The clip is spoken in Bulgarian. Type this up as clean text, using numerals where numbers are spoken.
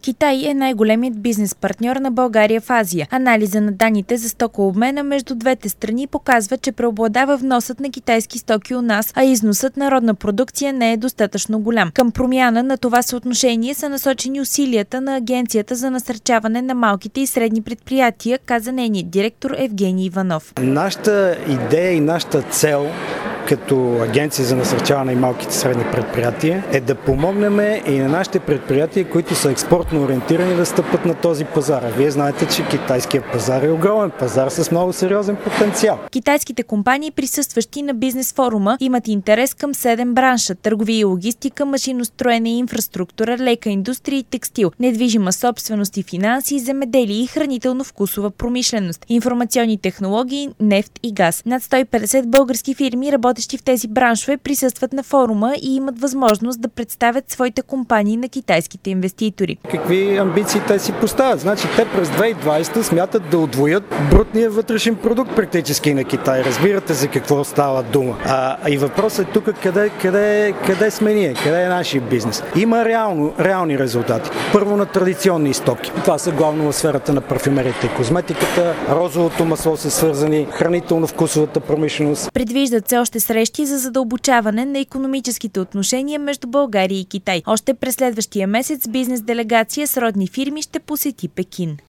Китай е най-големият бизнес партньор на България в Азия. Анализа на данните за стокообмена между двете страни показва, че преобладава вносът на китайски стоки у нас, а износът на родна продукция не е достатъчно голям. Към промяна на това съотношение са насочени усилията на Агенцията за насърчаване на малките и средни предприятия, каза нейният директор Евгений Иванов. Нашата идея и нашата цел като Агенция за насърчаване на малките и средни предприятия е да помогнем и на нашите предприятия, които са експортно ориентирани, да стъпат на този пазар. Вие знаете, че китайският пазар е огромен пазар с много сериозен потенциал. Китайските компании, присъстващи на бизнес форума, имат интерес към 7 бранша: търговия и логистика, машиностроене и инфраструктура, лека индустрия и текстил, недвижима собственост и финанси, земеделие и хранително-вкусова промишленост, информационни технологии, нефт и газ. Над 150 български фирми, работещи в тези браншове, присъстват на форума и имат възможност да представят своите компании на китайските инвеститори. Какви амбиции те си поставят? Значи те през 2020 смятат да удвоят брутния вътрешен продукт практически на Китай. Разбирате за какво става дума. И въпросът е тук къде сме ние, къде е нашия бизнес. Има реални резултати. Първо на традиционни стоки. Това са главно в сферата на парфюмерията и козметиката, розовото масло са свързани, хранително-вкусовата промишленост. Предвиждат се още срещи за задълбочаване на икономическите отношения между България и Китай. Още през следващия месец бизнес делегация с родни фирми ще посети Пекин.